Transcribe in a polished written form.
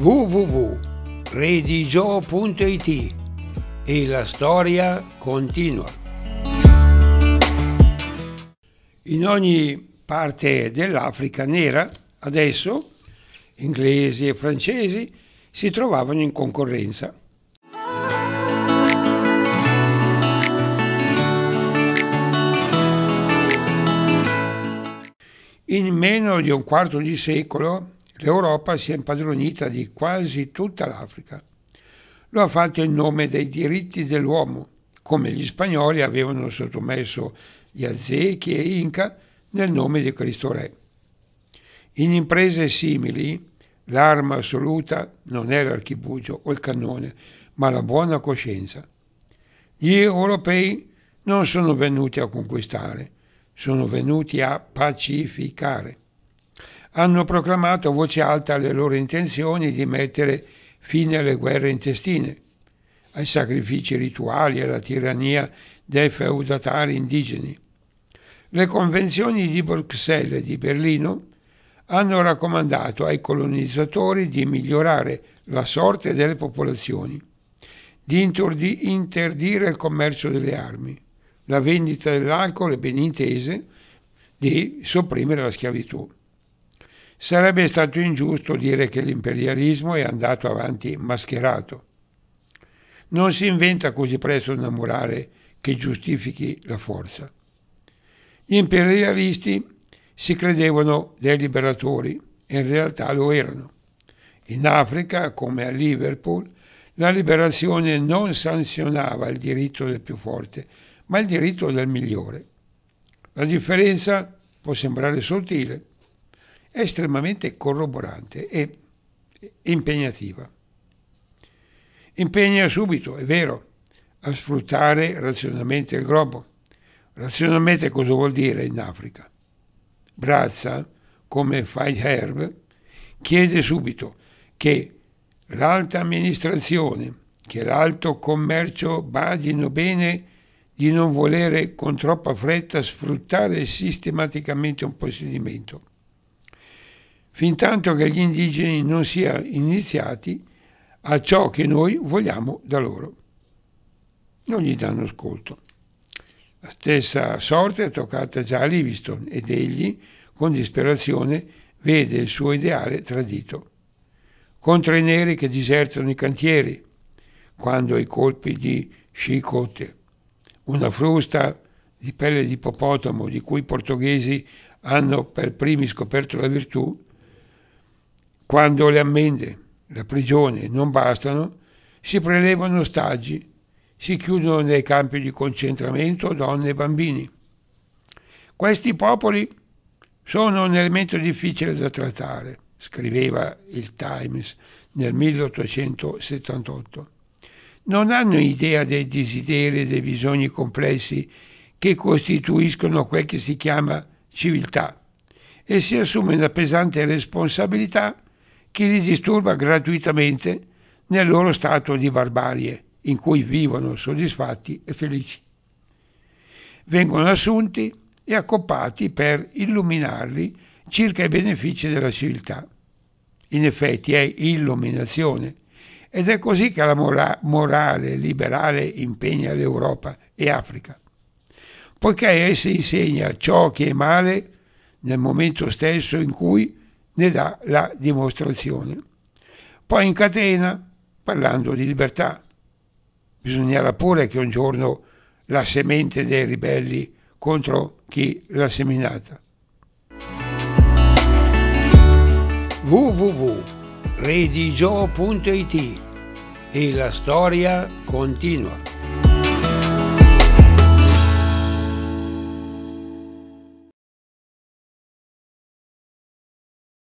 www.redigio.it e la storia continua. In ogni parte dell'Africa nera, adesso, inglesi e francesi si trovavano in concorrenza. In meno di un quarto di secolo l'Europa si è impadronita di quasi tutta l'Africa. Lo ha fatto in nome dei diritti dell'uomo, come gli spagnoli avevano sottomesso gli Aztechi e Inca nel nome di Cristo Re. In imprese simili l'arma assoluta non è l'archibugio o il cannone, ma la buona coscienza. Gli europei non sono venuti a conquistare, sono venuti a pacificare. Hanno proclamato a voce alta le loro intenzioni di mettere fine alle guerre intestine, ai sacrifici rituali e alla tirannia dei feudatari indigeni. Le convenzioni di Bruxelles e di Berlino hanno raccomandato ai colonizzatori di migliorare la sorte delle popolazioni, di interdire il commercio delle armi, la vendita dell'alcol e ben intese, di sopprimere la schiavitù. Sarebbe stato ingiusto dire che l'imperialismo è andato avanti mascherato. Non si inventa così presto una morale che giustifichi la forza. Gli imperialisti si credevano dei liberatori e in realtà lo erano. In Africa, come a Liverpool, la liberazione non sanzionava il diritto del più forte, ma il diritto del migliore. La differenza può sembrare sottile, è estremamente corroborante e impegnativa. Impegna subito, è vero, a sfruttare razionalmente il globo. Razionalmente cosa vuol dire in Africa? Brazza, come Faidherbe, chiede subito che l'alta amministrazione, che l'alto commercio badino bene di non volere con troppa fretta sfruttare sistematicamente un possedimento, fintanto che gli indigeni non siano iniziati a ciò che noi vogliamo da loro. Non gli danno ascolto. La stessa sorte è toccata già a Livingstone ed egli, con disperazione, vede il suo ideale tradito. Contro i neri che disertano i cantieri, quando i colpi di Chicote, una frusta di pelle di ippopotamo di cui i portoghesi hanno per primi scoperto la virtù, quando le ammende, la prigione non bastano, si prelevano ostaggi, si chiudono nei campi di concentramento donne e bambini. Questi popoli sono un elemento difficile da trattare, scriveva il Times nel 1878. Non hanno idea dei desideri e dei bisogni complessi che costituiscono quel che si chiama civiltà e si assume una pesante responsabilità chi li disturba gratuitamente nel loro stato di barbarie in cui vivono soddisfatti e felici. Vengono assunti e accoppati per illuminarli circa i benefici della civiltà. In effetti è illuminazione ed è così che la morale liberale impegna l'Europa e Africa, poiché essa insegna ciò che è male nel momento stesso in cui ne dà la dimostrazione. Poi incatena parlando di libertà. Bisognerà pure che un giorno la semente dei ribelli contro chi l'ha seminata. www.redigio.it e la storia continua.